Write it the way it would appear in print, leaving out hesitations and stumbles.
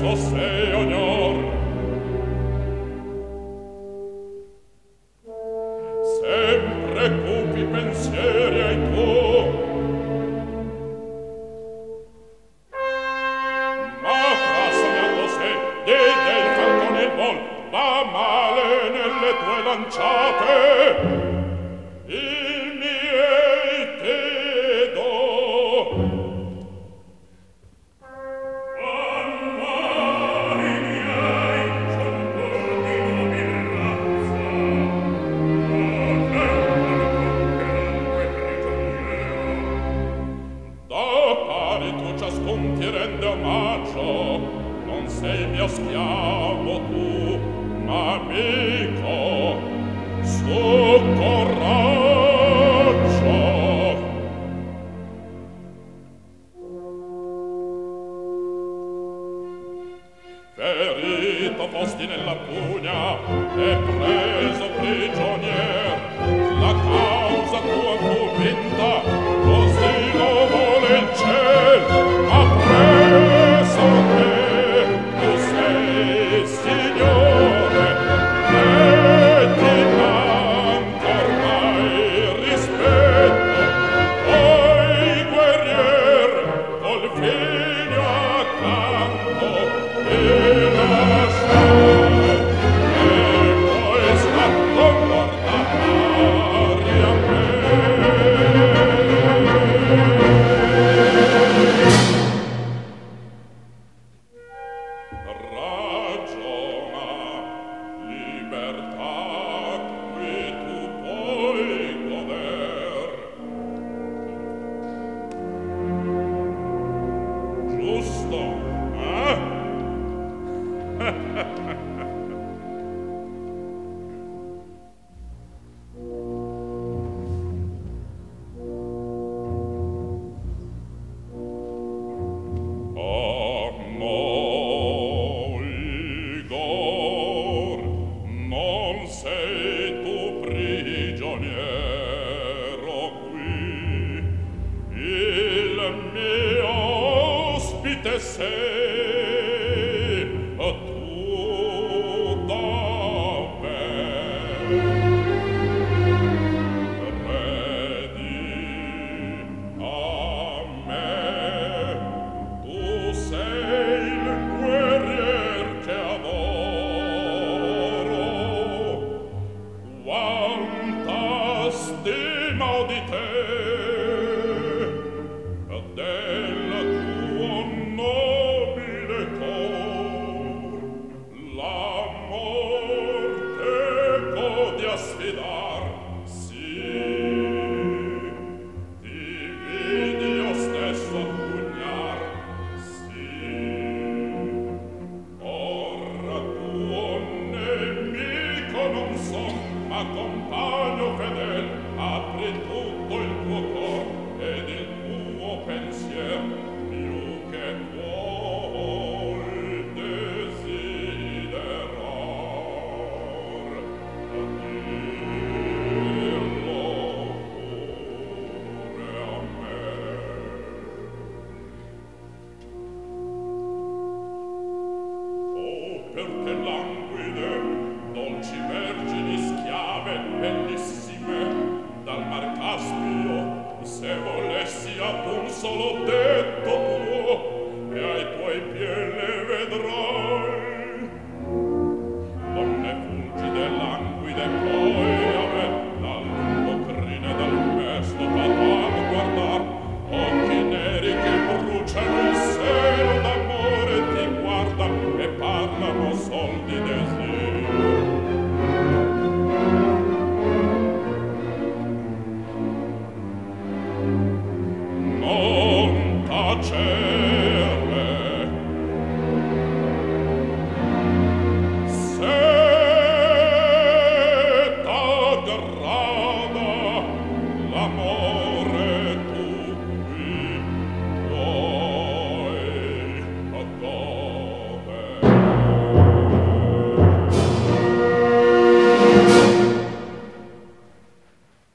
so sei ognor. Sempre cupi pensieri hai tu, ma trasognando se diede il falcone il vol, va male nelle tue lanciate. Il miei te do. Amari miei, son pur di nobil razza, da pari tu ciascun ti rende omaggio, non sei mio schiavo tu, ma amico, su coraggio. Ferito fosti nella pugna e preso prigionier, la causa tua fu vinta, così lo vuole il ciel, ma preso te, tu sei signore, e ti manca ormai rispetto, poi guerrier col figlio accanto, e lasciare, e poi scatto guardare a me. Ragiona, libertà qui tu puoi goder. Giusto, eh? Igor, non sei tu prigioniero qui, il mio ospite sei, tu davvero. Credi a me, tu sei il guerrier che adoro, quanta stima ho di te, del tuo nobile cor, la morte podi a sfidar, sì, ti vidi io stesso pugnar, sì, ora tuo nemico non son, ma compagno fedel, apri tutto il tuo cor ed il tuo pensier, più che vuoi desiderar, a dirlo pure a me. Oh, perché languide, dolci vergini schiave, bellissime, dal mar Caspio, se volessi ad un solo te